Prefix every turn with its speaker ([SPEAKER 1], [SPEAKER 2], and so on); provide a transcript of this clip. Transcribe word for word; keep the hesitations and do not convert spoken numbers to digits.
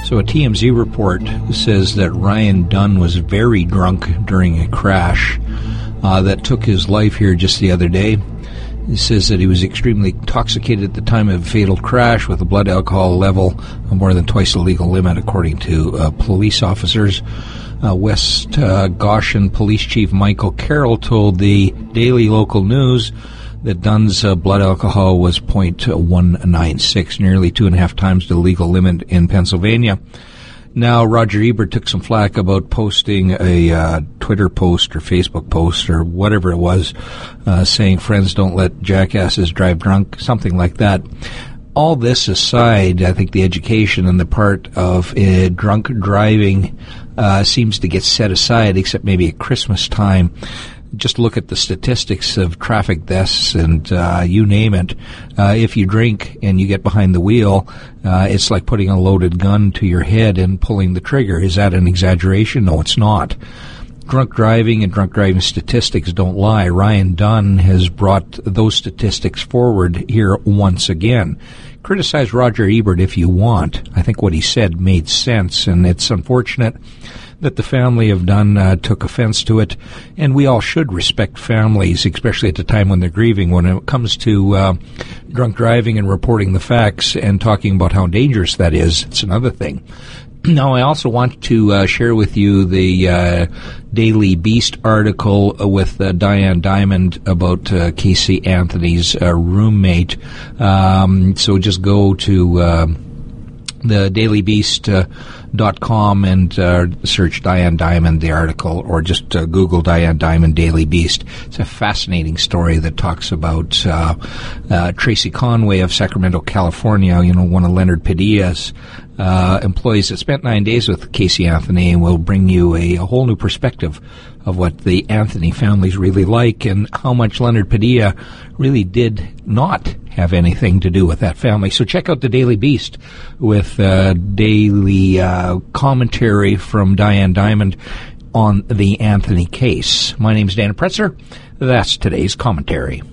[SPEAKER 1] So a T M Z report says that Ryan Dunn was very drunk during a crash uh, that took his life here just the other day. It says that he was extremely intoxicated at the time of a fatal crash with a blood alcohol level of more than twice the legal limit, according to uh, police officers. Uh, West uh, Goshen Police Chief Michael Carroll told the Daily Local News that Dunn's uh, blood alcohol was point one nine six, nearly two and a half times the legal limit in Pennsylvania. Now, Roger Ebert took some flack about posting a uh, Twitter post or Facebook post or whatever it was, uh, saying friends don't let jackasses drive drunk, something like that. All this aside, I think the education and the part of uh, drunk driving uh, seems to get set aside, except maybe at Christmas time. Just look at the statistics of traffic deaths and uh, you name it. Uh, if you drink and you get behind the wheel, uh, it's like putting a loaded gun to your head and pulling the trigger. Is that an exaggeration? No, it's not. Drunk driving and drunk driving statistics don't lie. Ryan Dunn has brought those statistics forward here once again. Criticize Roger Ebert if you want. I think what he said made sense, and it's unfortunate that the family of Dunn uh, took offense to it, and we all should respect families, especially at the time when they're grieving. When it comes to uh, drunk driving and reporting the facts and talking about how dangerous that is, it's another thing. Now, I also want to uh, share with you the uh, Daily Beast article with uh, Diane Diamond about uh, Casey Anthony's uh, roommate. Um, so just go to uh, the daily beast dot com and uh, search Diane Diamond, the article, or just uh, Google Diane Diamond Daily Beast. It's a fascinating story that talks about uh, uh, Tracy Conway of Sacramento, California, you know, one of Leonard Padilla's uh, employees that spent nine days with Casey Anthony, and will bring you a, a whole new perspective of what the Anthony family's really like and how much Leonard Padilla really did not have anything to do with that family. So check out the Daily Beast with uh, daily uh, commentary from Diane Diamond on the Anthony case. My name's Dan Pretzer. That's today's commentary.